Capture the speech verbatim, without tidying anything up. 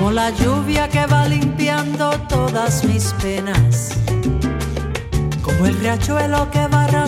como la lluvia que va limpiando todas mis penas, como el riachuelo que va